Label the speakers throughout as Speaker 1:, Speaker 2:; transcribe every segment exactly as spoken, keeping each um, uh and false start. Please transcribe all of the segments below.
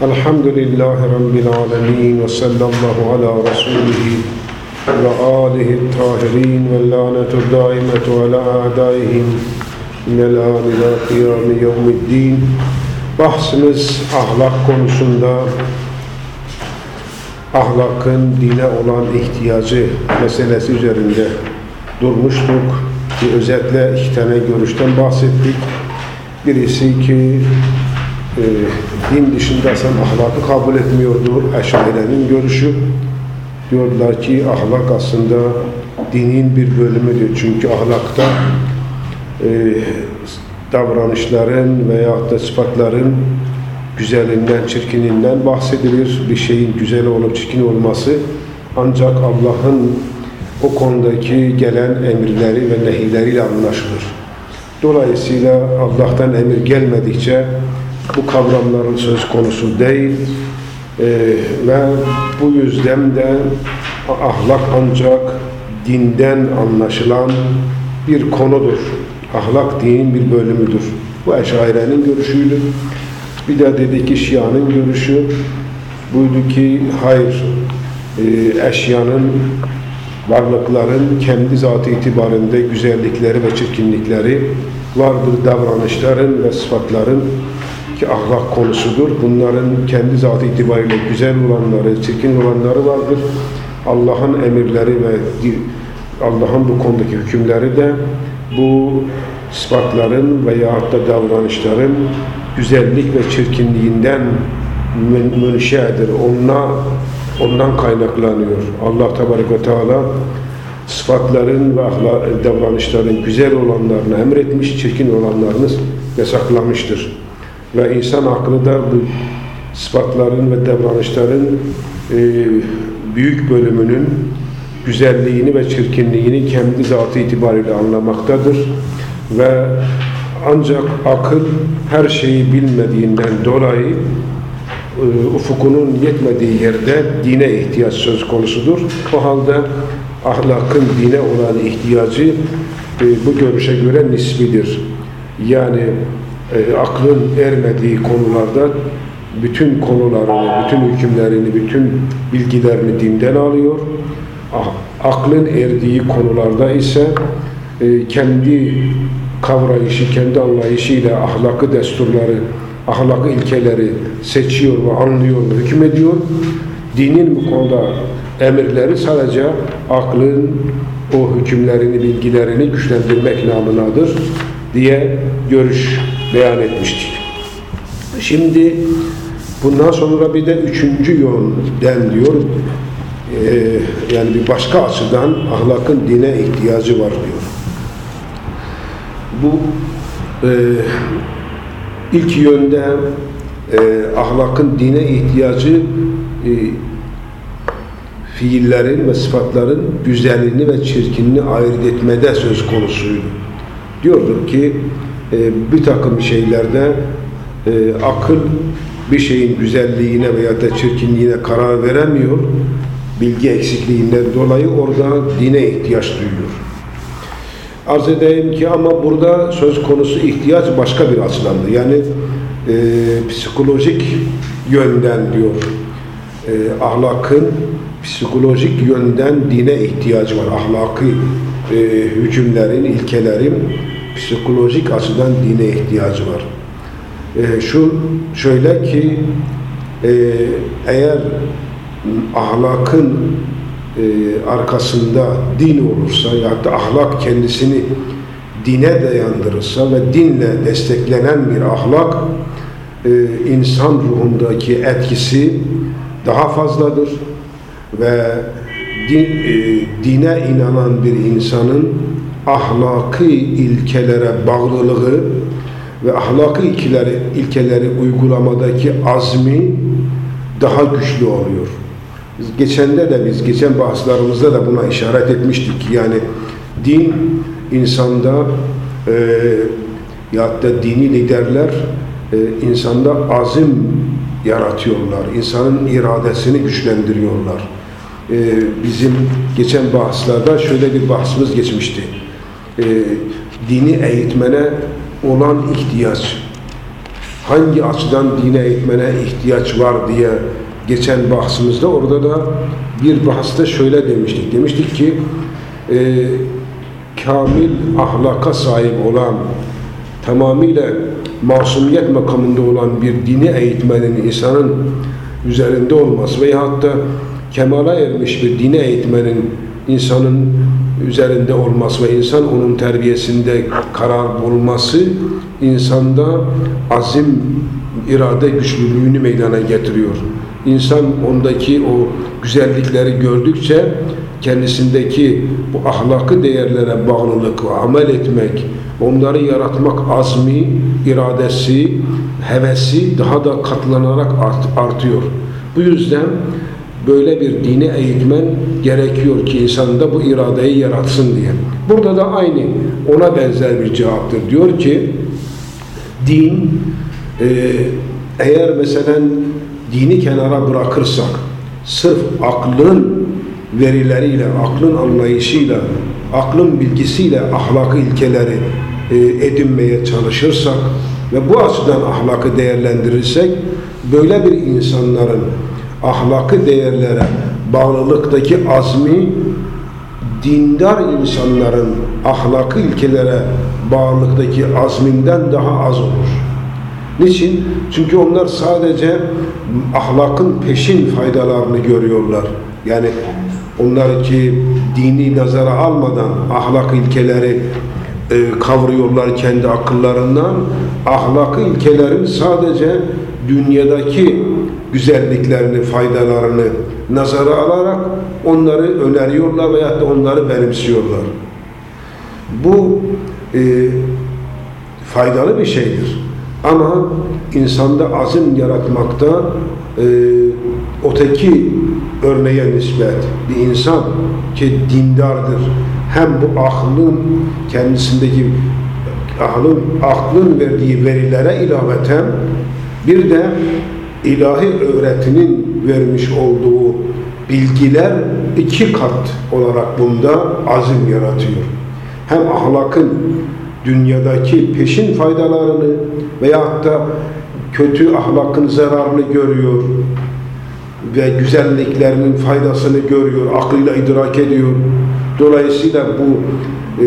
Speaker 1: Elhamdülillahi Rabbil alemin ve sallallahu ala Resulihi ve alihi tahirin ve lanetu daimetu ala adaihim minel an ila kıyami yevmiddin. Bahsimiz ahlak konusunda, ahlakın dine olan ihtiyacı meselesi üzerinde durmuştuk. Ki özetle iki tane görüşten bahsettik. Birisi ki e, din dışında sen ahlakı kabul etmiyordur. Eşarilerin görüşü. Diyorlar ki ahlak aslında dinin bir bölümüdür. Çünkü ahlakta e, davranışların veyahut da sıfatların güzelinden, çirkininden bahsedilir. Bir şeyin güzel olup çirkin olması ancak Allah'ın o konudaki gelen emirleri ve nehileriyle anlaşılır. Dolayısıyla Allah'tan emir gelmedikçe bu kavramların söz konusu değil ee, ve bu yüzden de ahlak ancak dinden anlaşılan bir konudur. Ahlak dinin bir bölümüdür. Bu Eşarilerin görüşüydü. Bir de dedi ki Şia'nın görüşü buydu ki hayır, e, eşyanın, varlıkların kendi zatı itibarında güzellikleri ve çirkinlikleri vardır. Davranışların ve sıfatların ki ahlak konusudur. Bunların kendi zatı itibariyle güzel olanları, çirkin olanları vardır. Allah'ın emirleri ve Allah'ın bu konudaki hükümleri de bu sıfatların veyahut da davranışların güzellik ve çirkinliğinden münşe'dir. Onunla, ondan kaynaklanıyor. Allah Tebarek ve Teala sıfatların ve ahlak, davranışların güzel olanlarını emretmiş, çirkin olanlarını yasaklamıştır. Ve insan aklı da bu sıfatların ve davranışların e, büyük bölümünün güzelliğini ve çirkinliğini kendi zatı itibariyle anlamaktadır. Ve ancak akıl her şeyi bilmediğinden dolayı e, ufukunun yetmediği yerde dine ihtiyaç söz konusudur. O halde ahlakın dine olan ihtiyacı e, bu görüşe göre nisbidir. Yani e, aklın ermediği konularda bütün konularını, bütün hükümlerini, bütün bilgilerini dinden alıyor. Aklın erdiği konularda ise e, kendi kavrayışı, kendi anlayışıyla ahlakı desturları, ahlakı ilkeleri seçiyor ve anlıyor ve hükmediyor. Dinin bu konuda emirleri sadece aklın o hükümlerini, bilgilerini güçlendirmek namınadır diye görüş beyan etmiştik. Şimdi bundan sonra bir de üçüncü yönden diyor, Ee, yani bir başka açıdan ahlakın dine ihtiyacı var diyor. Bu e, ilk yönde e, ahlakın dine ihtiyacı e, fiillerin ve sıfatların güzelliğini ve çirkinliğini ayırt etmede söz konusuydu. Diyordur ki e, bir takım şeylerde e, akıl bir şeyin güzelliğine veya da çirkinliğine karar veremiyor. Bilgi eksikliğinden dolayı orada dine ihtiyaç duyuyor. Arz edeyim ki ama burada söz konusu ihtiyaç başka bir açıdandır. Yani e, psikolojik yönden diyor. E, ahlakın psikolojik yönden dine ihtiyacı var. Ahlaki e, hükümlerin, ilkelerin psikolojik açıdan dine ihtiyacı var. E, şu şöyle ki e, eğer ahlakın e, arkasında din olursa ya da ahlak kendisini dine dayandırırsa ve dinle desteklenen bir ahlak e, insan ruhundaki etkisi daha fazladır ve din, e, dine inanan bir insanın ahlaki ilkelere bağlılığı ve ahlaki ilkeleri, ilkeleri uygulamadaki azmi daha güçlü oluyor. Geçende de biz, geçen bahslarımızda da buna işaret etmiştik. Yani din insanda e, ya da dini liderler e, insanda azim yaratıyorlar. İnsanın iradesini güçlendiriyorlar. E, bizim geçen bahslarda şöyle bir bahsimiz geçmişti. E, dini eğitmene olan ihtiyaç. hangi açıdan dine eğitmene ihtiyaç var diye geçen bahsimizde orada da bir bahste şöyle demiştik. Demiştik ki e, kamil ahlaka sahip olan, tamamıyla masumiyet makamında olan bir dini eğitmenin insanın üzerinde olması veyahut da kemala ermiş bir dini eğitmenin insanın üzerinde olması ve insan onun terbiyesinde karar bulması insanda azim, irade güçlülüğünü meydana getiriyor. İnsan ondaki o güzellikleri gördükçe kendisindeki bu ahlakı değerlere bağlılık, amel etmek, onları yaratmak azmi, iradesi, hevesi daha da katlanarak art, artıyor. Bu yüzden böyle bir dini eğitmen gerekiyor ki insanda bu iradeyi yaratsın diye. Burada da aynı ona benzer bir cevaptır. Diyor ki din e, eğer mesela dini kenara bırakırsak sırf aklın verileriyle, aklın anlayışıyla, aklın bilgisiyle ahlakı ilkeleri e, edinmeye çalışırsak ve bu açıdan ahlakı değerlendirirsek böyle bir insanların ahlakı değerlere bağlılıktaki azmi dindar insanların ahlakı ilkelere bağlılıktaki azminden daha az olur. Niçin? Çünkü onlar sadece ahlakın peşin faydalarını görüyorlar. Yani onlar ki dini nazara almadan ahlak ilkeleri e, kavruyorlar kendi akıllarından. Ahlakı ilkelerin sadece dünyadaki güzelliklerini, faydalarını nazara alarak onları öneriyorlar veyahut da onları benimsiyorlar. Bu e, faydalı bir şeydir. Ama insanda azim yaratmakta e, öteki örneğe nispet bir insan ki dindardır. Hem bu aklın kendisindeki aklın, aklın verdiği verilere ilaveten bir de ilahi öğretinin vermiş olduğu bilgiler iki kat olarak bunda azim yaratıyor. Hem ahlakın dünyadaki peşin faydalarını veyahut da kötü ahlakın zararını görüyor ve güzelliklerinin faydasını görüyor, aklıyla idrak ediyor. Dolayısıyla bu e,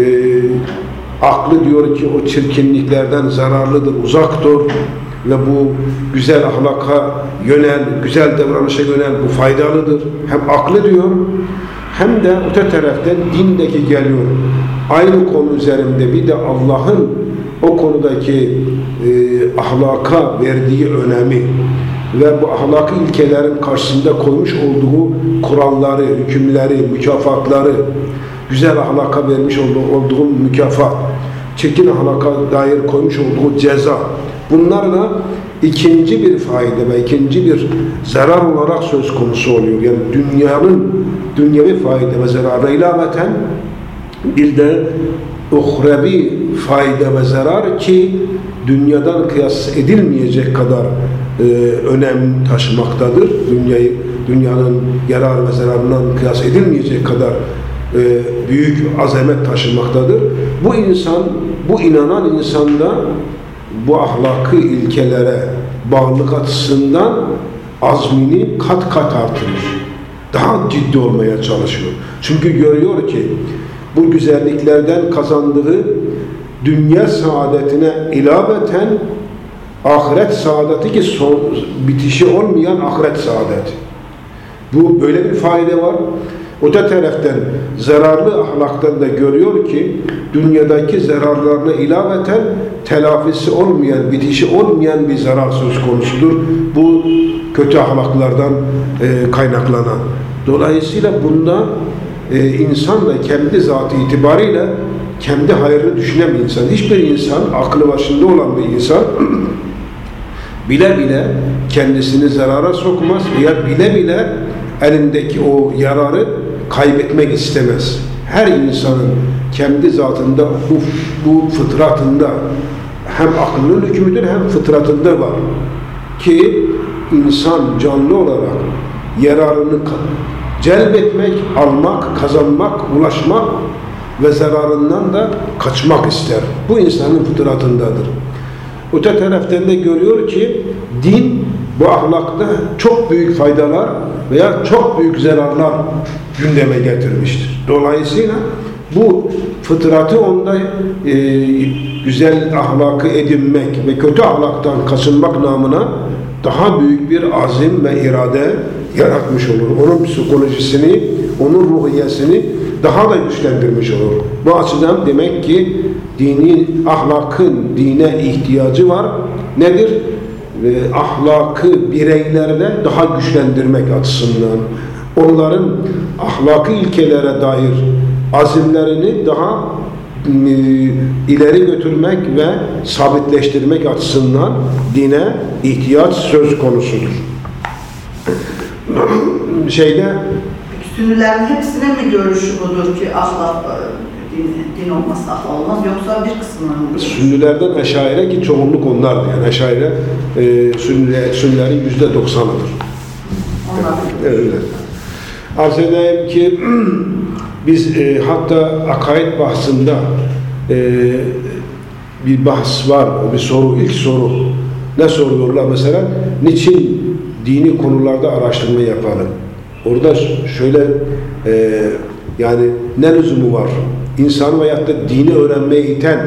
Speaker 1: aklı diyor ki o çirkinliklerden zararlıdır, uzak dur ve bu güzel ahlaka yönel, güzel davranışa yönel, bu faydalıdır. Hem aklı diyor, hem de öte taraftan dindeki geliyor. Aynı konu üzerinde bir de Allah'ın o konudaki e, ahlaka verdiği önemi ve bu ahlaki ilkelerin karşısında koymuş olduğu kuralları, hükümleri, mükafatları, güzel ahlaka vermiş olduğu, olduğu mükafat, çirkin ahlaka dair koymuş olduğu ceza, bunlar da ikinci bir fayda ve ikinci bir zarar olarak söz konusu oluyor. Yani dünyanın dünyevi fayda ve zararına ilaveten bir de uhrevi fayda ve zarar ki dünyadan kıyas edilmeyecek kadar e, önem taşımaktadır. Dünyayı, dünyanın yarar ve zararından kıyas edilmeyecek kadar e, büyük azamet taşımaktadır. Bu insan, bu inanan insanda bu ahlaki ilkelere bağlılık açısından azmini kat kat artırır. Daha ciddi olmaya çalışıyor. Çünkü görüyor ki bu güzelliklerden kazandığı dünya saadetine ilaveten ahiret saadeti ki son, bitişi olmayan ahiret saadeti. Bu böyle bir fayda var. Öte taraftan zararlı ahlaktan da görüyor ki dünyadaki zararlarına ilaveten telafisi olmayan, bitişi olmayan bir zarar söz konusudur. Bu kötü ahlaklardan e, kaynaklanan. Dolayısıyla bunda e, insan da kendi zatı itibariyle kendi hayrını düşünen bir insan. Hiçbir insan, aklı başında olan bir insan bile bile kendisini zarara sokmaz veya bile bile elindeki o yararı kaybetmek istemez. Her insanın kendi zatında, bu, bu fıtratında hem aklının hükmüdür hem fıtratında var. Ki insan canlı olarak yararını celbetmek, almak, kazanmak, ulaşmak ve zararından da kaçmak ister. Bu insanın fıtratındadır. Öte taraftan da görüyor ki din bu ahlakta çok büyük faydalar veya çok büyük zararlar gündeme getirmiştir. Dolayısıyla bu fıtratı onda e, güzel ahlakı edinmek ve kötü ahlaktan kaçınmak namına daha büyük bir azim ve irade yaratmış olur. Onun psikolojisini, onun ruhiyesini daha da güçlendirmiş olur. Bu açıdan demek ki dini, ahlakın dine ihtiyacı var. Nedir? E, ahlakı bireylerde daha güçlendirmek açısından, onların ahlaki ilkelere dair azimlerini daha e, ileri götürmek ve sabitleştirmek açısından dine ihtiyaç söz konusudur. Şeyde
Speaker 2: Sünnilerin hepsine mi görüşü budur ki ahlak din, din olmazsa ahlak olmaz, yoksa bir kısmına mı?
Speaker 1: Sünnilerden Eşaire ki çoğunluk onlardı. Yani Eşaire e, sünniler, Sünnilerin yüzde doksanıdır. Evet, öyle. Arz edeyim ki biz e, hatta akaid bahsinde e, bir bahs var, bir soru, ilk soru. Ne soruyorlar mesela? Niçin dini konularda araştırma yapalım? Orada şöyle e, yani ne lüzumu var? İnsan veyahut da dini öğrenmeye iten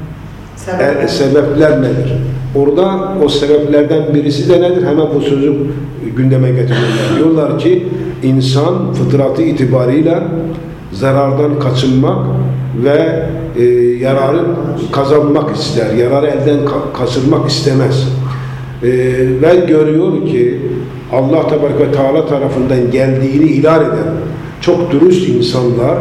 Speaker 1: e, sebepler nedir? Orada o sebeplerden birisi de nedir? Hemen bu sözü gündeme getiriyorlar. Diyorlar ki insan fıtratı itibariyle zarardan kaçınmak ve e, yararı kazanmak ister. Yararı elden ka kaçırmak istemez. E, ve görüyor ki Allah Tebarek ve Teala tarafından geldiğini ilan eden çok dürüst insanlar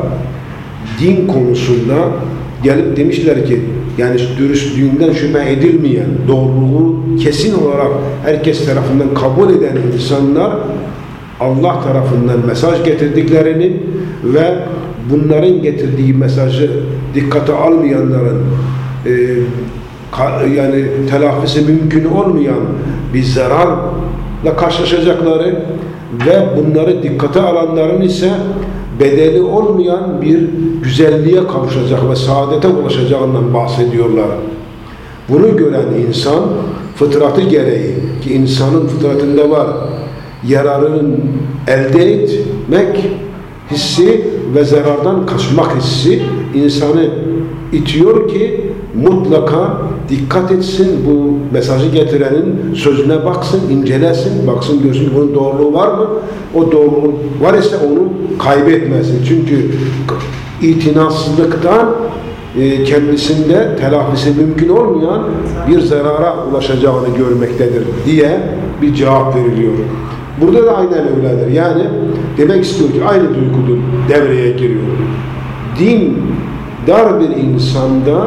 Speaker 1: din konusunda gelip demişler ki yani dürüstlüğünden şüphe edilmeyen, doğruluğu kesin olarak herkes tarafından kabul eden insanlar Allah tarafından mesaj getirdiklerini ve bunların getirdiği mesajı dikkate almayanların e, ka, yani telafisi mümkün olmayan bir zararla karşılaşacakları ve bunları dikkate alanların ise bedeli olmayan bir güzelliğe kavuşacak ve saadete ulaşacağından bahsediyorlar. Bunu gören insan fıtratı gereği, ki insanın fıtratında var, yararının elde etmek hissi ve zarardan kaçmak hissi insanı itiyor ki mutlaka dikkat etsin, bu mesajı getirenin sözüne baksın, incelesin, baksın görsün bunun doğruluğu var mı? O doğruluğu var ise onu kaybetmesin. Çünkü itinasızlıktan e, kendisinde telafisi mümkün olmayan bir zarara ulaşacağını görmektedir diye bir cevap veriliyor. Burada da aynen öyledir. Yani demek istiyor ki aynı duygudur devreye giriyor. Din dar bir insanda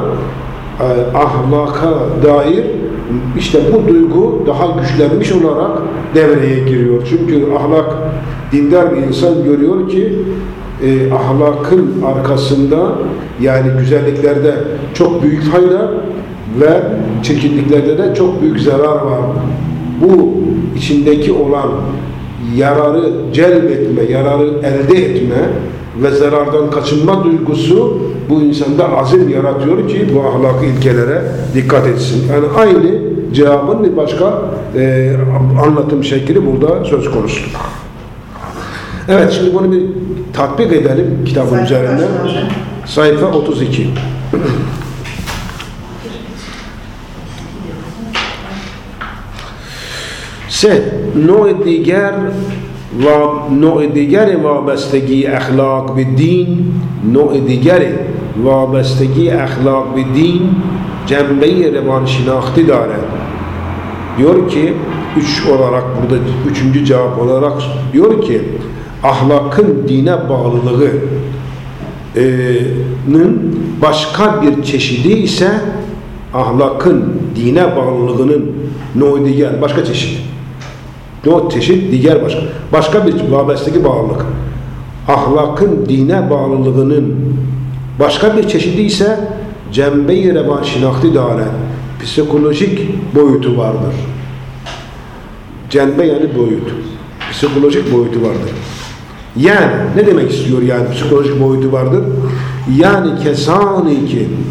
Speaker 1: e, ahlaka dair işte bu duygu daha güçlenmiş olarak devreye giriyor. Çünkü ahlak, dindar bir insan görüyor ki e, ahlakın arkasında yani güzelliklerde çok büyük fayda ve çirkinliklerde de çok büyük zarar var. Bu içindeki olan yararı celbetme, yararı elde etme ve zarardan kaçınma duygusu bu insanda azim yaratıyor ki bu ahlaki ilkelere dikkat etsin. Yani aynı cevabın bir başka e, anlatım şekli burada söz konusu. Evet, şimdi bunu bir tatbik edelim kitabın
Speaker 2: Sayfa
Speaker 1: üzerinde. Sayfa otuz iki. سه نوع دیگر و نوع دیگر وابستگی اخلاق به دین نوع دیگر وابستگی اخلاق به دین جنبه روانشناختی دارد. Diyor ki üç olarak burada üçüncü cevap olarak diyor ki ahlakın dine bağlılığının başka bir çeşidi ise ahlakın dine bağlılığının no diğer başka çeşit. No çeşit diğer başka. Başka bir vabesteki bağlılık. Ahlakın dine bağlılığının başka bir çeşidi ise cembe-i revanşinakti daren psikolojik boyutu vardır. Cembe yani boyut. Psikolojik boyutu vardır. Yani ne demek istiyor yani psikolojik boyutu vardır? Yani kesani ki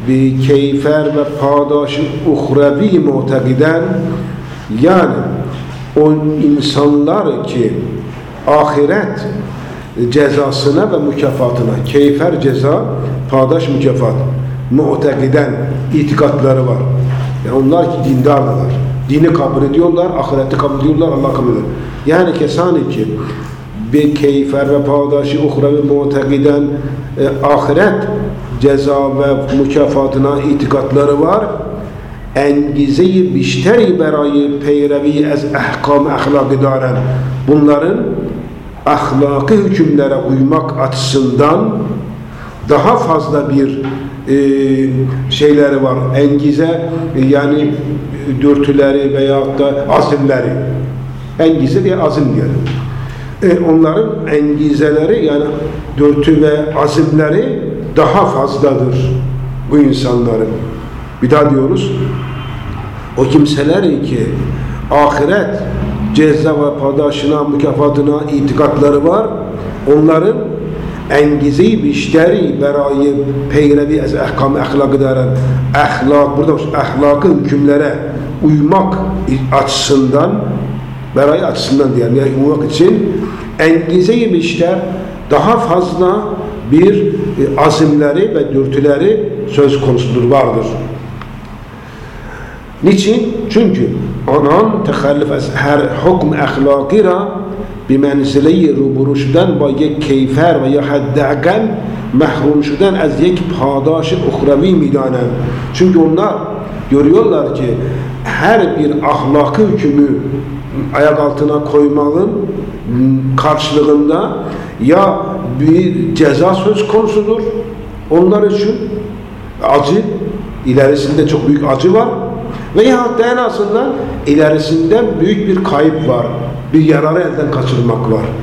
Speaker 1: bir keyfer ve padaşı uhrevi mutekiden, yani o insanlar ki ahiret cezasına ve mükafatına, keyfer ceza, padaş mükafat, mutekiden itikatları var. Yani onlar ki dindardırlar. Dini kabul ediyorlar, ahireti kabul ediyorlar, Allah kabul ediyor. Yani kesani ki bir keyfer ve padaşı uhrevi mutekiden e, ahiret ceza ve mükafatına itikatları var. Engize-i bişteri berayı peyrevi ez ahkam ahlakı daren. Bunların ahlaki hükümlere uymak açısından daha fazla bir e, şeyleri var. Engize e, yani dürtüleri veyahut da azimleri. Engize diye azim diyelim. E, onların engizeleri yani dürtü ve azimleri daha fazladır bu insanların. Bir daha diyoruz. O kimseler ki ahiret ceza ve padaşına, mükafatına itikatları var. Onların engize-i bişteri berayı peyrevi ez ahkam ahlakı daren ahlak, burada ahlakı hükümlere uymak açısından berayı açısından diyelim, yani uymak için engize-i bişter daha fazla bir azimleri ve dürtüleri söz konusudur, vardır. Niçin? Çünkü anan tehallif az her hukm ahlakira bimenzile-i ruburuşdan ve yek keyfer ve ya hadda'kan mahrumşudan az yek padaşı uhrevi midanen. Çünkü onlar görüyorlar ki her bir ahlaki hükmü ayak altına koymanın karşılığında ya bir ceza söz konusudur onlar için, acı, ilerisinde çok büyük acı var veyahut da en azından ilerisinde büyük bir kayıp var, bir yararı elden kaçırmak var.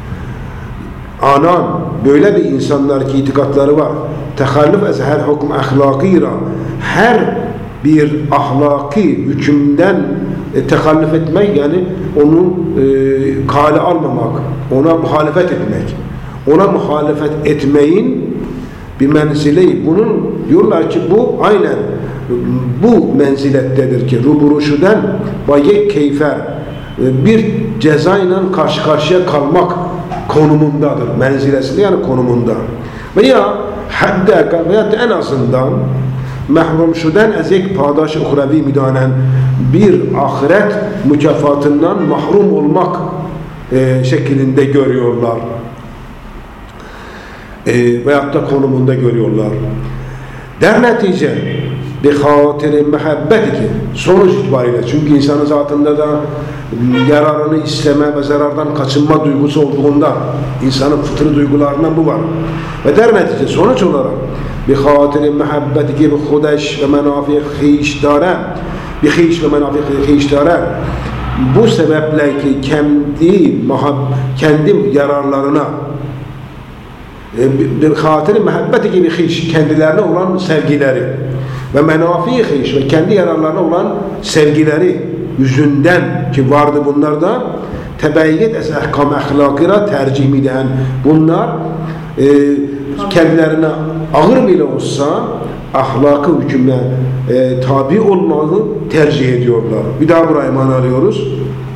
Speaker 1: Anan böyle bir insanlar ki itikatları var. Tehallif ez her hukm ahlakira, her bir ahlaki hükümden e, tehallif etmek, yani onu e, kale almamak, ona muhalefet etmek. Ona muhalefet etmeyin bir menzileyi. Bunun diyorlar ki bu aynen bu menzilettedir ki ruburuşudan bayek keyfer bir cezayla karşı karşıya kalmak konumundadır. Menzilesinde, yani konumunda. Veya haddaka veya en azından mahrumşudan ezek padaş uhrevi midanen bir ahiret mükafatından mahrum olmak e, şeklinde görüyorlar. E, veyahut da konumunda görüyorlar. Der netice bir hatiri mehabbeti ki sonuç itibariyle, çünkü insanın zatında da yararını isteme ve zarardan kaçınma duygusu olduğunda insanın fıtri duygularından bu var. Ve der netice sonuç olarak bir hatiri mehabbeti ki bir hudeş ve menafi khişdare bir khiş ve menafi khişdare bu sebeple ki kendi kendi yararlarına bir hatiri mehabbeti gibi hiç kendilerine olan sevgileri ve menafi hiç ve kendi yararlarına olan sevgileri yüzünden ki vardı bunlarda tebeyyet es ahkam ahlakira tercih miden bunlar e, kendilerine ağır bile olsa ahlakı hükümle e, tabi olmayı tercih ediyorlar. Bir daha buraya mana alıyoruz.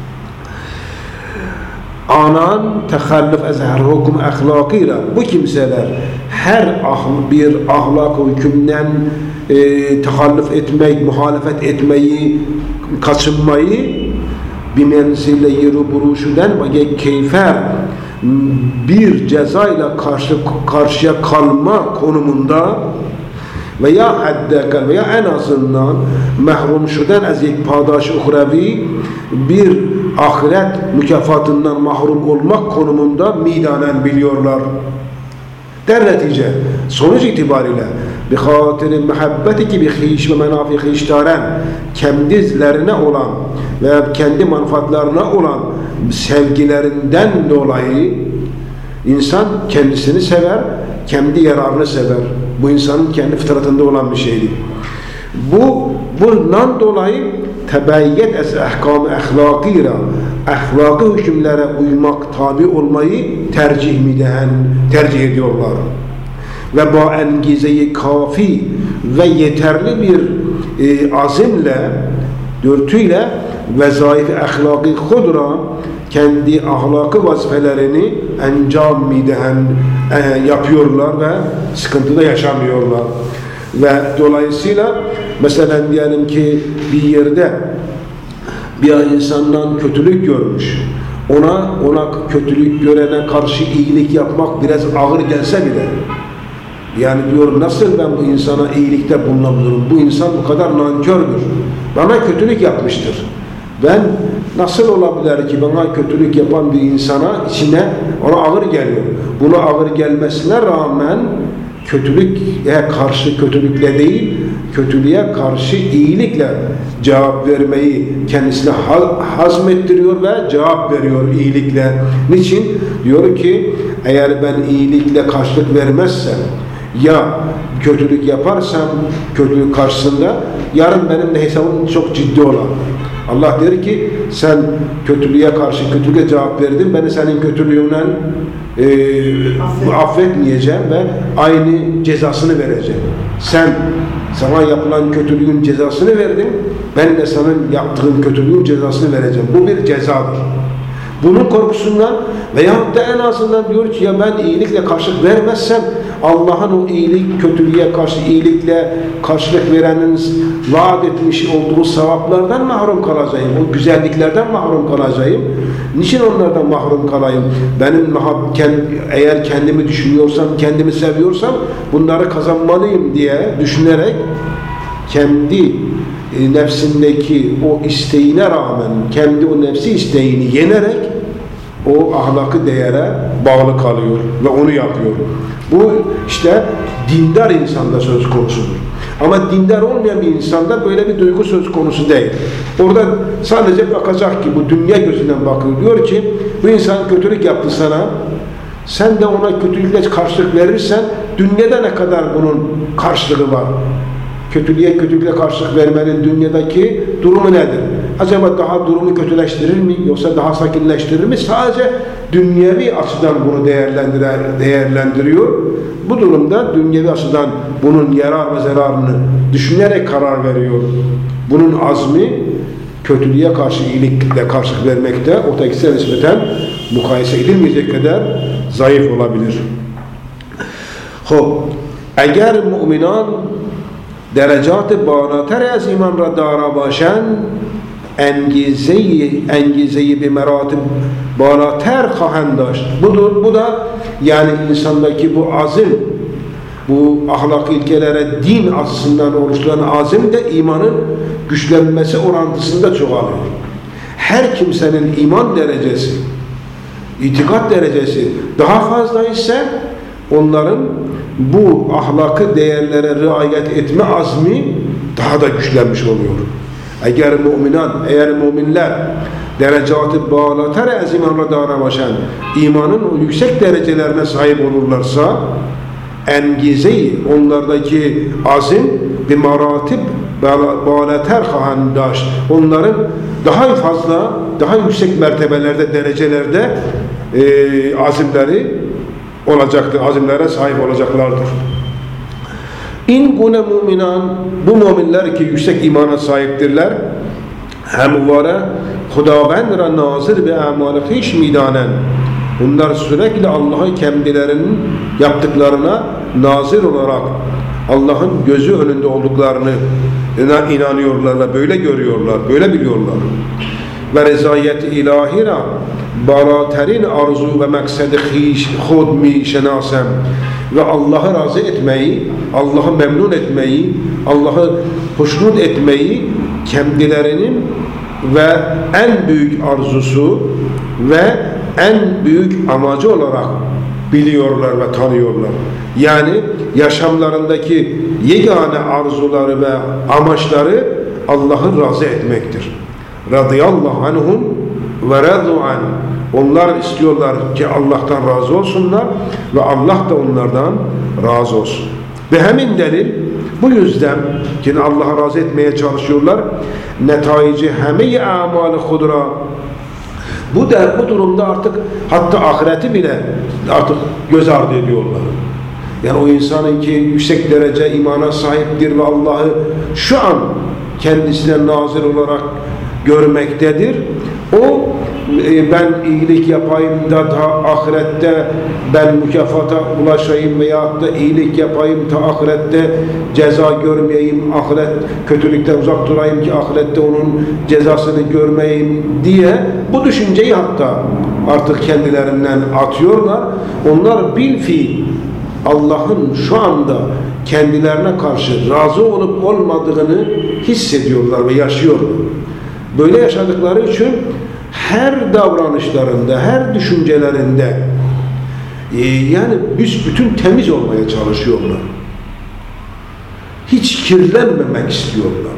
Speaker 1: Anan tehallif ez her hukum ahlakıyla bu kimseler her ahl bir ahlak hükümden e, tehallif etmek, muhalefet etmeyi, kaçınmayı bir menzile-i ruburuşudan ve keyfer bir cezayla karşı karşıya kalma konumunda veya haddakal veya en azından mahrumşudan az yek padaş uhrevi bir ahiret mükafatından mahrum olmak konumunda midanen biliyorlar. Der netice sonuç itibariyle bi hatiri muhabbeti ki bi hiş ve menafi hiştaren kendilerine olan ve kendi manfaatlarına olan sevgilerinden dolayı insan kendisini sever, kendi yararını sever. Bu insanın kendi fıtratında olan bir şeydir. Bu bundan dolayı tebeyyet es ahkam ahlakira ahlaki hükümlere uymak, tabi olmayı tercih miden tercih ediyorlar. Ve bu engizeyi kafi ve yeterli bir e, azimle, dürtüyle vezayif-i ahlaki kudra kendi ahlakı vazifelerini encam miden e, yapıyorlar ve sıkıntıda yaşamıyorlar. Ve dolayısıyla mesela diyelim ki bir yerde bir insandan kötülük görmüş, ona ona kötülük görene karşı iyilik yapmak biraz ağır gelse bile, yani diyor nasıl ben bu insana iyilikte bulunabilirim, bu insan bu kadar nankördür, bana kötülük yapmıştır, ben nasıl olabilir ki bana kötülük yapan bir insana içine ona ağır geliyor. Buna ağır gelmesine rağmen kötülüğe karşı kötülükle değil, kötülüğe karşı iyilikle cevap vermeyi kendisine hazmettiriyor ve cevap veriyor iyilikle. Niçin? Diyor ki eğer ben iyilikle karşılık vermezsem ya kötülük yaparsam kötülük karşısında yarın benim de hesabım çok ciddi olan. Allah der ki sen kötülüğe karşı kötülüğe cevap verdin, ben de senin kötülüğünden e, Affet. affetmeyeceğim ve aynı cezasını vereceğim. Sen sana yapılan kötülüğün cezasını verdin, ben de senin yaptığın kötülüğün cezasını vereceğim. Bu bir cezadır. Bunun korkusundan veyahut da en azından diyor ki ya ben iyilikle karşılık vermezsem Allah'ın o iyilik, kötülüğe karşı iyilikle karşılık verenin vaat etmiş olduğu sevaplardan mahrum kalacağım. O güzelliklerden mahrum kalacağım. Niçin onlardan mahrum kalayım? Benim eğer kendimi düşünüyorsam, kendimi seviyorsam bunları kazanmalıyım diye düşünerek kendi nefsindeki o isteğine rağmen kendi o nefsi isteğini yenerek o ahlakı değere bağlı kalıyor ve onu yapıyor. Bu işte dindar insanda söz konusudur. Ama dindar olmayan bir insanda böyle bir duygu söz konusu değil. Orada sadece bakacak ki bu dünya gözünden bakıyor. Diyor ki bu insan kötülük yaptı sana. Sen de ona kötülükle karşılık verirsen dünyada ne kadar bunun karşılığı var? Kötülüğe kötülükle karşılık vermenin dünyadaki durumu nedir? Acaba daha durumu kötüleştirir mi? Yoksa daha sakinleştirir mi? Sadece dünyevi açıdan bunu değerlendiriyor. Bu durumda dünyevi açıdan bunun yarar ve zararını düşünerek karar veriyor. Bunun azmi kötülüğe karşı iyilikle karşılık vermekte ötekisine nispeten mukayese edilmeyecek kadar zayıf olabilir. Hop, eğer müminan derecat-ı balater az iman ra dara başan engizeyi engizeyi bir meratib balater خواهند داشت. Budur, bu da yani insandaki bu azim, bu ahlak ilkelere din açısından oluşturan azim de imanın güçlenmesi orantısında çoğalıyor. Her kimsenin iman derecesi, itikat derecesi daha fazla ise onların bu ahlakı değerlere riayet etme azmi daha da güçlenmiş oluyor. Eğer müminan, eğer müminler derecat-ı balater az iman ra dara başan imanın o yüksek derecelerine sahip olurlarsa engizeyi onlardaki azim bir maratib balater hahandaş onların daha fazla daha yüksek mertebelerde derecelerde e, azimleri olacaktır, azimlere sahip olacaklardır. İn kune mu'minan, bu müminler ki yüksek imana sahiptirler, hem vara Hudavend ra nazır ve amali hiç midanen. Bunlar sürekli Allah'ın kendilerinin yaptıklarına nazır olarak Allah'ın gözü önünde olduklarını inanıyorlar ve böyle görüyorlar, böyle biliyorlar. Ve rezayet-i ilahira balaterin arzu ve maksedi khud mi şenasem ve Allah'ı razı etmeyi, Allah'ı memnun etmeyi, Allah'ı hoşnut etmeyi kendilerinin ve en büyük arzusu ve en büyük amacı olarak biliyorlar ve tanıyorlar. Yani yaşamlarındaki yegane arzuları ve amaçları Allah'ı razı etmektir. Radıyallahu anhum ve radu an. Onlar istiyorlar ki Allah'tan razı olsunlar ve Allah da onlardan razı olsun. Ve hemin delil bu yüzden ki Allah'a razı etmeye çalışıyorlar. Netaici hemi amali hudra. Bu da bu durumda artık hatta ahireti bile artık göz ardı ediyorlar. Yani o insanın ki yüksek derece imana sahiptir ve Allah'ı şu an kendisine nazır olarak görmektedir. O e, ben iyilik yapayım da daha ahirette ben mükafata ulaşayım veyahut da iyilik yapayım da ahirette ceza görmeyeyim, ahiret kötülükten uzak durayım ki ahirette onun cezasını görmeyeyim diye bu düşünceyi hatta artık kendilerinden atıyorlar. Onlar bilfiil Allah'ın şu anda kendilerine karşı razı olup olmadığını hissediyorlar ve yaşıyorlar. Böyle yaşadıkları için her davranışlarında, her düşüncelerinde e, yani büsbütün temiz olmaya çalışıyorlar. Hiç kirlenmemek istiyorlar.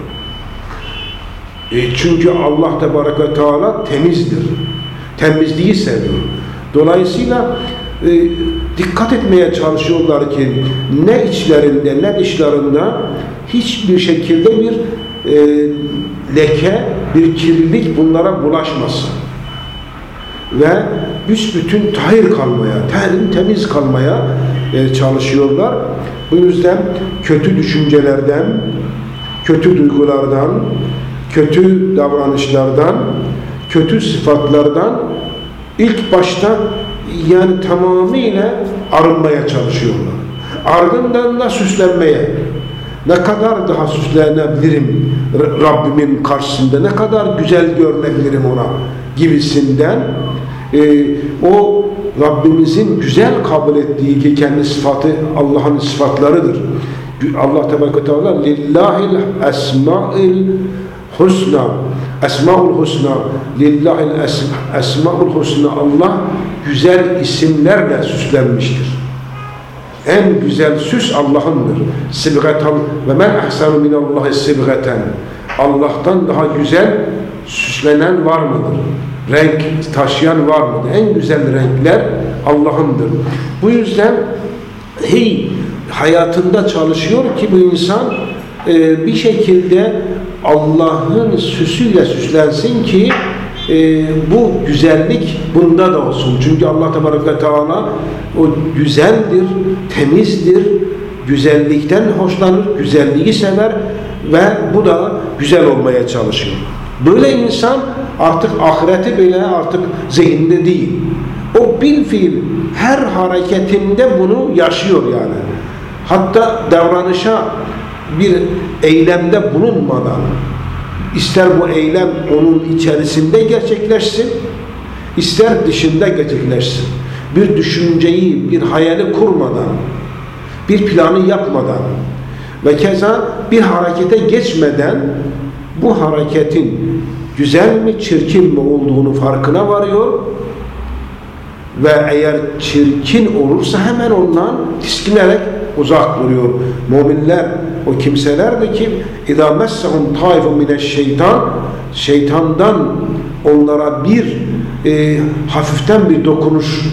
Speaker 1: E, çünkü Allah Tebareke ve Teala temizdir. Temizliği seviyor. Dolayısıyla e, dikkat etmeye çalışıyorlar ki ne içlerinde ne dışlarında hiçbir şekilde bir e, leke, bir kirlilik bunlara bulaşmasın. Ve büsbütün tahir kalmaya, temiz kalmaya e, çalışıyorlar. Bu yüzden kötü düşüncelerden, kötü duygulardan, kötü davranışlardan, kötü sıfatlardan ilk başta yani tamamıyla arınmaya çalışıyorlar. Ardından da süslenmeye. Ne kadar daha süslenebilirim Rabbimin karşısında, ne kadar güzel görünebilirim ona gibisinden e, o Rabbimizin güzel kabul ettiği ki kendi sıfatı Allah'ın sıfatlarıdır. Allah Tebareke ve Teala lillahil esma'il husna esma'ul husna lillahil esma'ul husna Allah güzel isimlerle süslenmiştir. En güzel süs Allah'ındır. Sibgatan ve men ahsanu minallahi sibgaten. Allah'tan daha güzel süslenen var mıdır? Renk taşıyan var mıdır? En güzel renkler Allah'ındır. Bu yüzden hey, hayatında çalışıyor ki bu insan e, bir şekilde Allah'ın süsüyle süslensin ki e, bu güzellik bunda da olsun. Çünkü Allah Tebareke ve Teala o güzeldir, temizdir, güzellikten hoşlanır, güzelliği sever ve bu da güzel olmaya çalışıyor. Böyle insan artık ahireti bile artık zihninde değil. O bilfiil her hareketinde bunu yaşıyor yani. Hatta davranışa bir eylemde bulunmadan ister bu eylem onun içerisinde gerçekleşsin, ister dışında gerçekleşsin. Bir düşünceyi, bir hayali kurmadan, bir planı yapmadan ve keza bir harekete geçmeden bu hareketin güzel mi, çirkin mi olduğunu farkına varıyor ve eğer çirkin olursa hemen ondan tiskinerek uzak duruyor. Müminler o kimselerdir ki اِذَا مَسَّهُمْ طَائِفٌ مِنَ الشَّيْطَانِ şeytandan onlara bir e, hafiften bir dokunuş,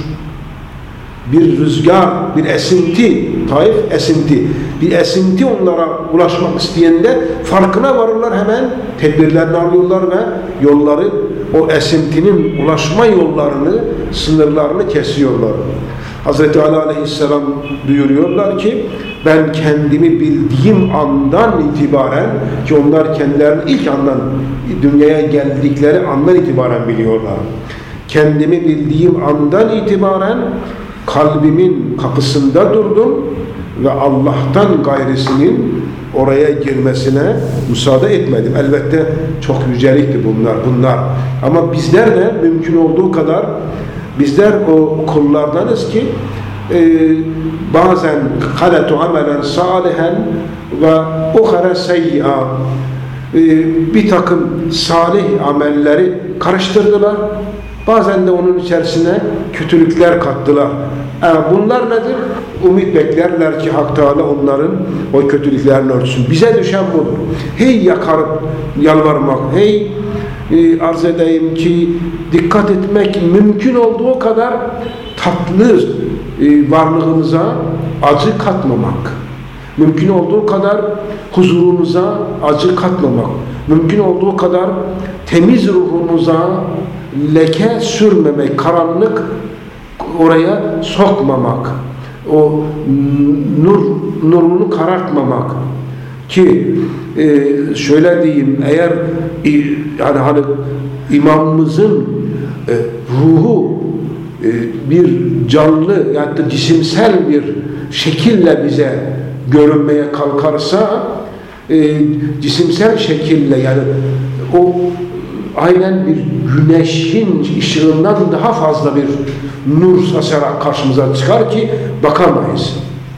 Speaker 1: bir rüzgar, bir esinti, taif esinti, bir esinti onlara ulaşmak isteyende farkına varırlar, hemen tedbirlerini alıyorlar ve yolları, o esintinin ulaşma yollarını, sınırlarını kesiyorlar. Hazreti Ali Aleyhisselam buyuruyorlar ki ben kendimi bildiğim andan itibaren, ki onlar kendilerini ilk andan, dünyaya geldikleri andan itibaren biliyorlar. Kendimi bildiğim andan itibaren kalbimin kapısında durdum ve Allah'tan gayrısının oraya girmesine müsaade etmedim. Elbette çok yücelikti bunlar, bunlar. Ama bizler de mümkün olduğu kadar bizler o kullardanız ki e, bazen kaletu amelen salihen ve uhara seyyi'a e, bir takım salih amelleri karıştırdılar. Bazen de onun içerisine kötülükler kattılar. Yani bunlar nedir? Umut beklerler ki Hak Teala onların o kötülüklerini örtsün. Bize düşen budur. Hey yakarıp yalvarmak, hey e, arz edeyim ki dikkat etmek, mümkün olduğu kadar tatlı e, varlığımıza acı katmamak. Mümkün olduğu kadar huzurumuza acı katmamak. Mümkün olduğu kadar temiz ruhumuza leke sürmemek, karanlık oraya sokmamak. o nur nurunu karartmamak ki e, şöyle diyeyim, eğer e, yani hani imamımızın e, ruhu e, bir canlı yani da cisimsel bir şekille bize görünmeye kalkarsa e, cisimsel şekille yani o aynen bir güneşin ışığından daha fazla bir nur saçarak karşımıza çıkar ki bakamayız.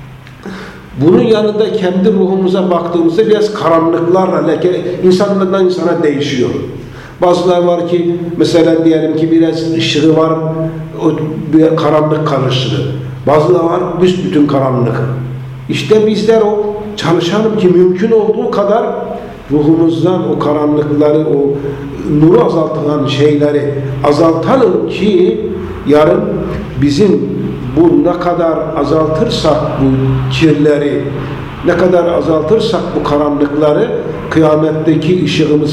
Speaker 1: Bunun yanında kendi ruhumuza baktığımızda biraz karanlıklarla leke insanlardan insana değişiyor. Bazılar var ki mesela diyelim ki biraz ışığı var, o bir karanlık karışır. Bazılar var büsbütün karanlık. İşte bizler o çalışalım ki mümkün olduğu kadar ruhumuzdan o karanlıkları, o nuru azaltılan şeyleri azaltalım ki yarın bizim bu ne kadar azaltırsak bu kirleri, ne kadar azaltırsak bu karanlıkları kıyametteki ışığımız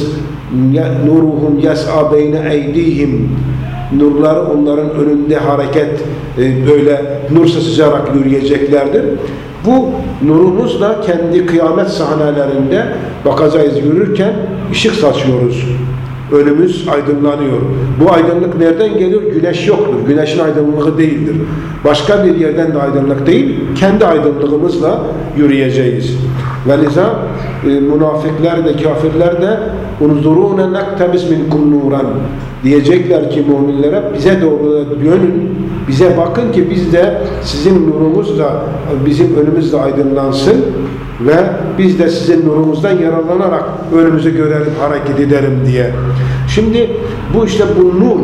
Speaker 1: nuruhum yes'a beyne eydihim, nurları onların önünde hareket e, böyle nur saçarak yürüyeceklerdir. Bu nurumuzla kendi kıyamet sahnelerinde bakacağız, yürürken ışık saçıyoruz. Önümüz aydınlanıyor. Bu aydınlık nereden geliyor? Güneş yoktur. Güneşin aydınlığı değildir. Başka bir yerden de aydınlık değil, kendi aydınlığımızla yürüyeceğiz. Ve liza e, münafıklar de kafirler de unzurûne nektebiz minkum nuran diyecekler ki müminlere bize doğru dönün, bize bakın ki biz de sizin nurumuzla bizim önümüzde aydınlansın ve biz de sizin nurumuzdan yararlanarak önümüzü görelim, hareket edelim diye. Şimdi bu işte bu nur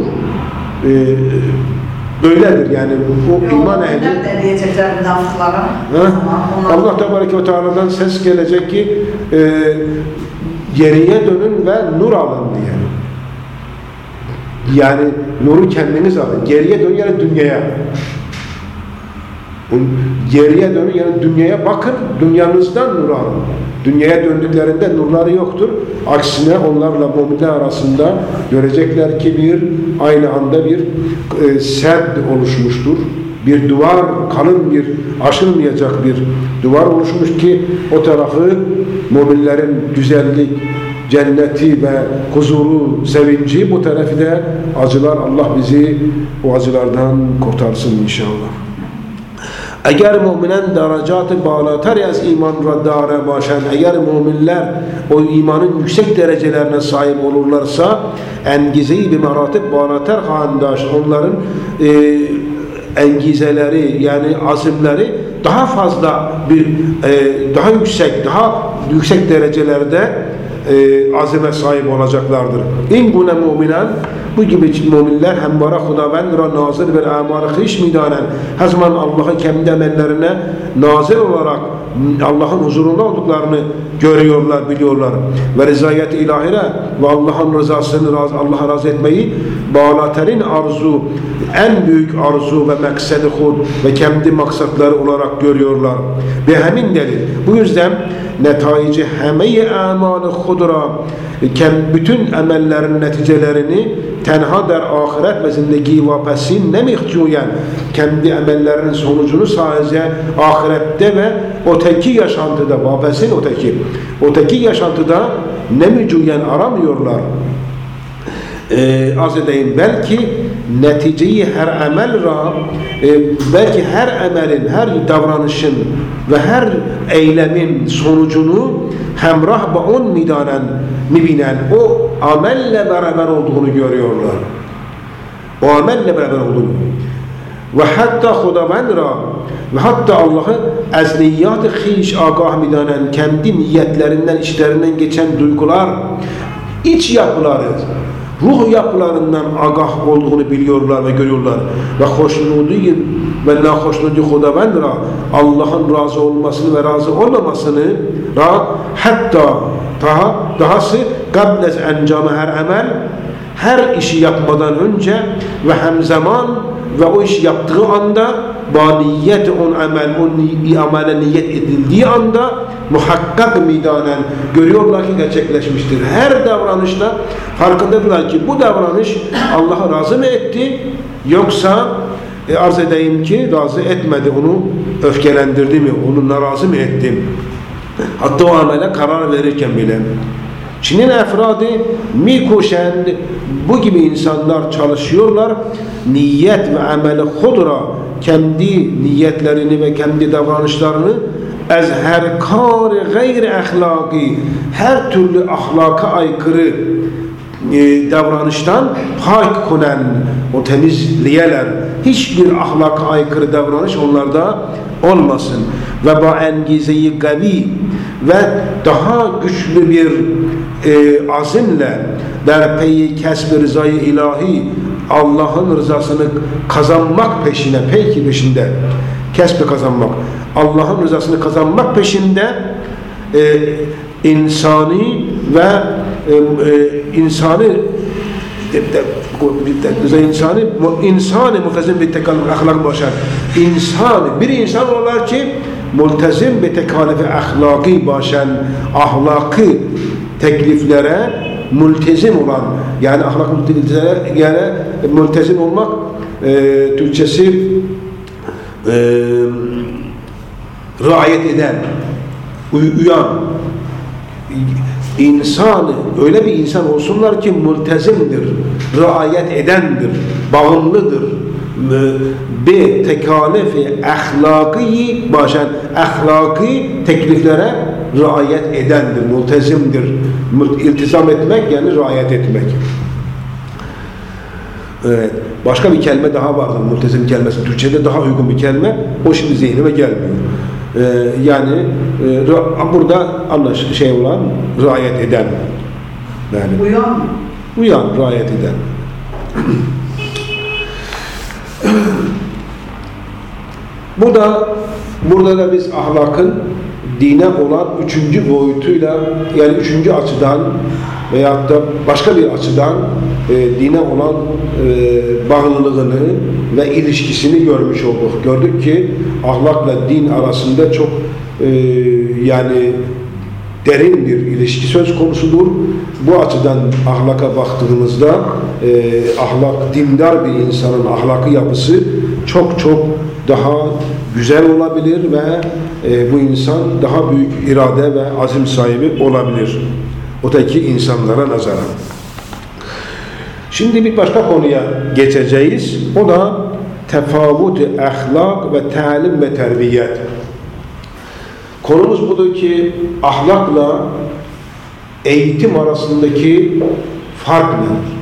Speaker 1: e, böyledir yani bu iman ehli.
Speaker 2: Ne diyecekler münafıklara?
Speaker 1: Allah Tebareke ve Teala'dan ses gelecek ki e, geriye dönün ve nur alın diye. Yani nuru kendiniz alın. Geriye dönün yani dünyaya. Geriye dönün yani dünyaya bakın, dünyanızdan nur alın. Dünyaya döndüklerinde nurları yoktur. Aksine onlarla müminler arasında görecekler ki bir aynı anda bir e, sed oluşmuştur. Bir duvar, kalın bir, aşılmayacak bir duvar oluşmuş ki o tarafı müminlerin güzellik, cenneti ve huzuru, sevinci, bu tarafı da acılar. Allah bizi o acılardan kurtarsın inşallah. Eğer müminen derecatı bağlatar az iman raddare başan, eğer müminler o imanın yüksek derecelerine sahip olurlarsa engizeyi bir maratip bağlatar handaş, onların e, engizeleri yani azimleri daha fazla bir e, daha yüksek, daha yüksek derecelerde e, azime sahip olacaklardır. İn gune müminen bu gibi müminler hem bara Xudavend nazır bir amal hiç midanen her zaman Allah'ın kendi emellerine nazır olarak Allah'ın huzurunda olduklarını görüyorlar, biliyorlar. Ve rızayet ilahire ve Allah'ın rızasını Allah'a razı etmeyi bağlaterin arzu, en büyük arzu ve maksedi hud ve kendi maksatları olarak görüyorlar. Ve hemin delil. Bu yüzden netaici hemeyi amalı hudra bütün emellerin neticelerini tenha der ahiret ve zindagi ve pesin ne mihcuyen kendi emellerinin sonucunu sadece ahirette ve öteki yaşantıda ve pesin öteki öteki yaşantıda ne mücuyen aramıyorlar. Ee, az edeyim belki neticeyi her emel ra e, belki her emelin, her davranışın ve her eylemin sonucunu hemrah ve on midanen mibinen o amelle beraber olduğunu görüyorlar. O amelle beraber olduğunu ve hatta Xudavend ra ve hatta Allah'ı az niyyat-ı hiç agah midanen kendi niyetlerinden, işlerinden geçen duygular, iç yapıları, ruh yapılarından agah olduğunu biliyorlar ve görüyorlar. Ve hoşnudiyin ve la hoşnudi Xudavend ra Allah'ın razı olmasını ve razı olmamasını ra hatta daha dahası gablez encamı her emel her işi yapmadan önce ve hem zaman ve o işi yaptığı anda baniyet on amel on amele niyet edildiği anda muhakkak midanen görüyorlar ki gerçekleşmiştir. Her davranışta farkındadılar ki bu davranış Allah'a razı mı etti yoksa E, arz edeyim ki razı etmedi, onu öfkelendirdi mi, onu narazı mı ettim? Hatta o amele karar verirken bile. Çin'in efradı mikoşen, bu gibi insanlar çalışıyorlar. Niyet ve ameli hudra, kendi niyetlerini ve kendi davranışlarını ez her kâr gayri ahlaki, her türlü ahlaka aykırı e, davranıştan pak kunen, o temizleyeler. Hiçbir ahlaka aykırı davranış onlarda olmasın. Ve ba engizeyi gavi ve daha güçlü bir e, azimle derpeyi kesb-i rızayı ilahi, Allah'ın rızasını kazanmak peşine, peki peşinde kesb kazanmak, Allah'ın rızasını kazanmak peşinde e, insani ve e, e, insani insani insani multezim bir tekallüf ahlak başar. İnsani bir insan olar ki multezim bir tekallüf ahlaki başan, ahlakı tekliflere multezim olan, yani ahlak multezimlere yani multezim olmak e, Türkçesi e, riayet eden, uy uyan insanı, öyle bir insan olsunlar ki multezimdir, riayet edendir, bağımlıdır. Be tekalifi ahlaki başan, ahlaki tekliflere riayet edendir, multezimdir. İltizam etmek yani riayet etmek. Evet. Başka bir kelime daha vardır, multezim kelimesi. Türkçe'de daha uygun bir kelime. O şimdi zihnime gelmiyor. Ee, yani e, burada anlaşılan şey olan riayet eden. Yani
Speaker 2: uyan.
Speaker 1: Uyan, riayet eden. Bu da burada da biz ahlakın dine olan üçüncü boyutuyla, yani üçüncü açıdan veyahut da başka bir açıdan e, dine olan e, bağlılığını ve ilişkisini görmüş olduk. Gördük ki ahlakla din arasında çok e, yani derin bir ilişki söz konusudur. Bu açıdan ahlaka baktığımızda e, ahlak, dindar bir insanın ahlakı yapısı çok çok daha güzel olabilir ve e, bu insan daha büyük irade ve azim sahibi olabilir öteki insanlara nazaran. Şimdi bir başka konuya geçeceğiz. O da tefavut-i ahlak ve talim ve terbiyet. Konumuz budur ki ahlakla eğitim arasındaki fark nedir?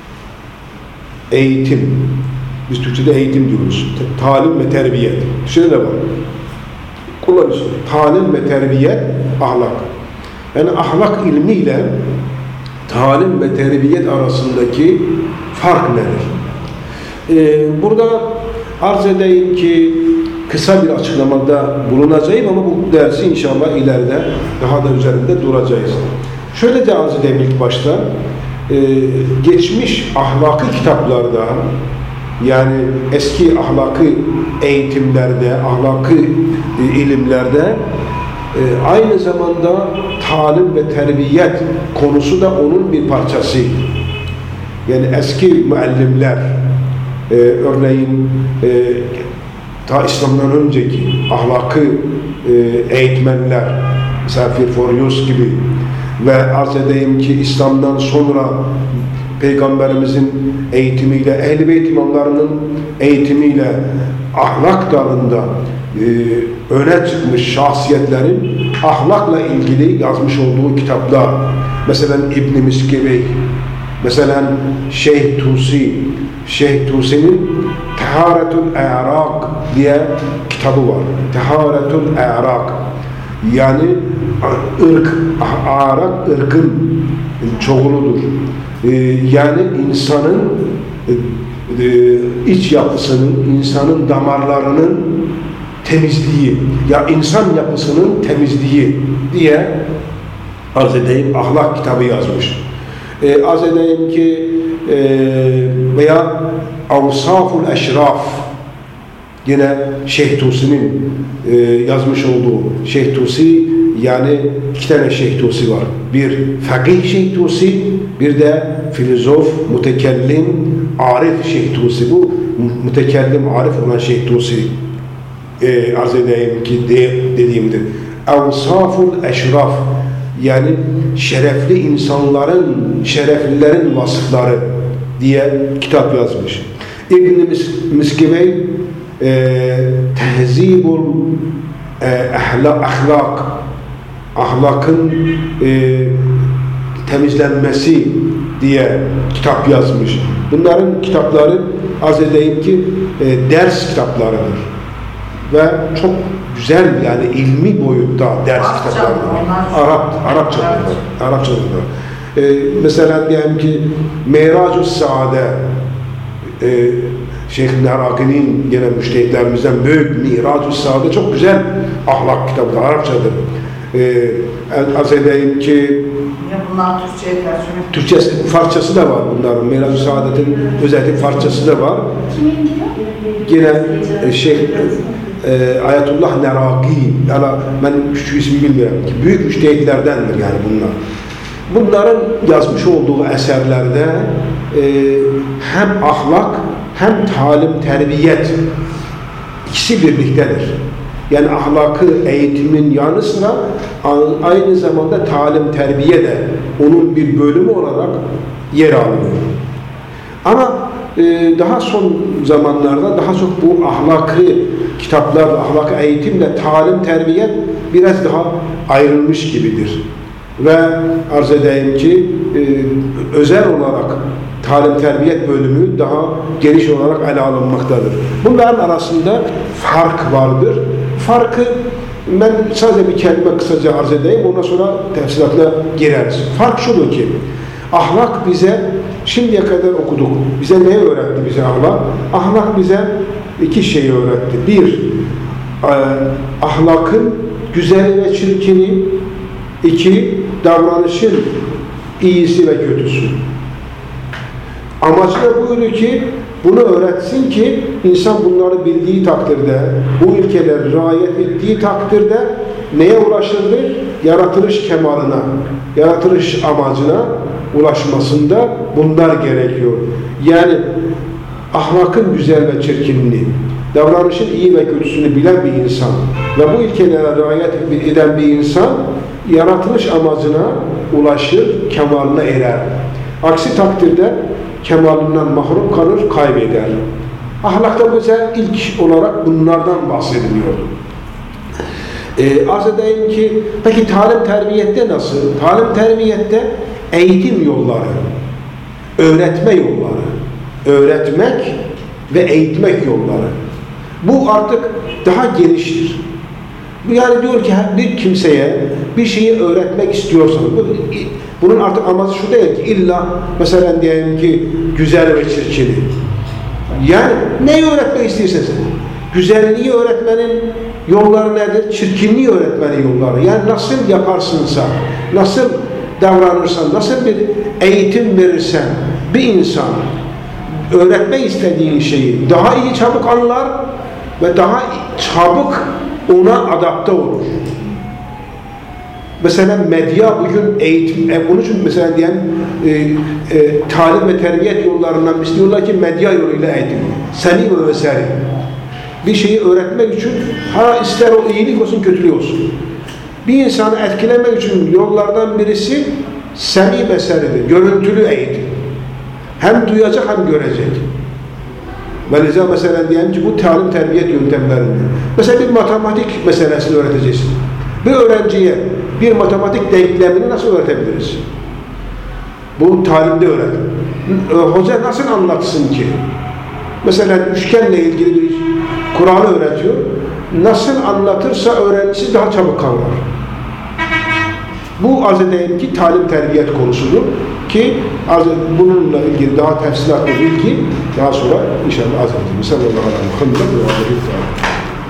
Speaker 1: Eğitim. Biz Türkçe'de eğitim diyoruz. Talim ve terbiyet. Türkçe'de de var. Kullanıyoruz. Talim ve terbiyet, ahlak. Yani ahlak ilmiyle talim ve terbiyet arasındaki fark nedir? Ee, burada arz edeyim ki kısa bir açıklamada bulunacağım ama bu dersi inşallah ileride daha da üzerinde duracağız. Şöyle de arz edeyim ilk başta. Ee, geçmiş ahlaki kitaplarda, yani eski ahlaki eğitimlerde, ahlaki e, ilimlerde e, aynı zamanda talim ve terbiyet konusu da onun bir parçası. Yani eski müellimler, e, örneğin e, ta İslam'dan önceki ahlakı e, eğitmenler, mesela Firforius gibi ve arz edeyim ki İslam'dan sonra Peygamberimizin eğitimiyle, Ehl-i Beyt imamlarının eğitimiyle ahlak dalında e, öne çıkmış şahsiyetlerin ahlakla ilgili yazmış olduğu kitaplar, mesela İbn-i Miskevey, mesela Şeyh Tusi, Şeyh Tusi'nin Teharetul E'rak diye kitabı var. Teharetul E'rak, yani ırk, arak ırkın çoğuludur. Ee, yani insanın e, iç yapısının, insanın damarlarının temizliği, ya insan yapısının temizliği diye arz edeyim ahlak kitabı yazmış. Ee, arz edeyim ki e, veya Avsaful Eşraf, yine Şeyh Tusi'nin e, yazmış olduğu, Şeyh Tusi, yani iki tane Şeyh Tusi var. Bir fakih Şeyh Tusi, bir de filozof, mütekellim, arif Şeyh Tusi. Bu mütekellim, arif olan Şeyh Tusi e, arz edeyim ki de, dediğimdir. Evsaful eşraf, yani şerefli insanların, şereflilerin vasıfları diye kitap yazmış. İbn-i Miskivey e, Tehzibul e, ahlak, ahlakın e, temizlenmesi diye kitap yazmış. Bunların kitapları arz edeyim ki e, ders kitaplarıdır. Ve çok güzel, yani ilmi boyutta ders
Speaker 2: Arapça
Speaker 1: kitaplarıdır.
Speaker 2: onlar.
Speaker 1: Arap, Arapçadır. Arapçadır. E, mesela diyelim ki Merac-ı Saade e, Şeyh Neraki'nin gene müştehitlerimizden büyük Mirac-ı Saade çok güzel ahlak kitabıdır. Arapçadır. E, arz edeyim ki
Speaker 2: Ya bunlar Türkçe'ye tercüme.
Speaker 1: Türkçesi, Farsçası da var bunların. Merac-ı Saadet'in özellikle Farsçası da var. Yine e, Şeyh e, Ayetullah Neraki, yani ben şu ismi bilmiyorum ki, büyük müştehitlerdendir yani bunlar. Bunların yazmış olduğu eserlerde e, hem ahlak hem talim, terbiyet ikisi birliktedir. Yani ahlakı, eğitimin yanı sıra aynı zamanda talim, terbiye de onun bir bölümü olarak yer alıyor. Ama e, daha son zamanlarda daha çok bu ahlakı kitaplar, ahlakı eğitimle talim, terbiye biraz daha ayrılmış gibidir. Ve arz edeyim ki e, özel olarak talim terbiyet bölümü daha geniş olarak ele alınmaktadır. Bunların arasında fark vardır. Farkı ben sadece bir kelime kısaca arz edeyim, ondan sonra tefsilatına gireriz. Fark şudur ki, ahlak bize şimdiye kadar okuduk. Bize neyi öğretti bize ahlak? Ahlak bize iki şeyi öğretti. Bir, e, ahlakın güzeli ve çirkini. İki, davranışın iyisi ve kötüsü. Amacı da buydu ki bunu öğretsin ki insan bunları bildiği takdirde, bu ilkeleri riayet ettiği takdirde neye ulaşırdır? Yaratılış kemalına, yaratılış amacına ulaşmasında bunlar gerekiyor. Yani ahlakın güzel ve çirkinliği, davranışın iyi ve kötüsünü bilen bir insan ve bu ilkelere riayet eden bir insan yaratılış amacına ulaşır, kemaline erer. Aksi takdirde kemalından mahrum kalır, kaybeder. Ahlakta bize ilk olarak bunlardan bahsediliyordu. Ee, arz edeyim ki, peki talim terbiyette nasıl? Talim terbiyette eğitim yolları, öğretme yolları, öğretmek ve eğitmek yolları. Bu artık daha geniştir. Yani diyor ki bir kimseye bir şeyi öğretmek istiyorsanız, bunun artık amacı şu değil ki illa mesela diyelim ki güzel ve çirkini. Yani neyi öğretmek istiyorsanız, güzelliği öğretmenin yolları nedir? Çirkinliği öğretmenin yolları. Yani nasıl yaparsınsa, nasıl davranırsan, nasıl bir eğitim verirsen bir insan öğretmek istediğin şeyi daha iyi çabuk anlar ve daha çabuk ona adapte olur. Mesela medya bugün eğitim, e, bunun için mesela diyen e, e, talim ve terbiyet yollarından biz diyorlar ki medya yoluyla eğitim. Seni ve vesari. Bir şeyi öğretmek için ha ister o iyilik olsun kötülük olsun. Bir insanı etkilemek için yollardan birisi semi meseledir, görüntülü eğitim. Hem duyacak hem görecek. Ve mesela diyelim ki bu talim terbiyet yöntemleridir. Mesela bir matematik meselesini öğreteceksin. Bir öğrenciye bir matematik denklemini nasıl öğretebiliriz? Bu talimde öğret. Hoca nasıl anlatsın ki? Mesela üçgenle ilgili bir kuralı öğretiyor. Nasıl anlatırsa öğrencisi daha çabuk kavrar. Bu arz edeyim ki talim terbiyet konusudur ki bununla ilgili daha tefsilatlı bilgi daha sonra inşallah arz edeyim. Sallallahu aleyhi ve sellem.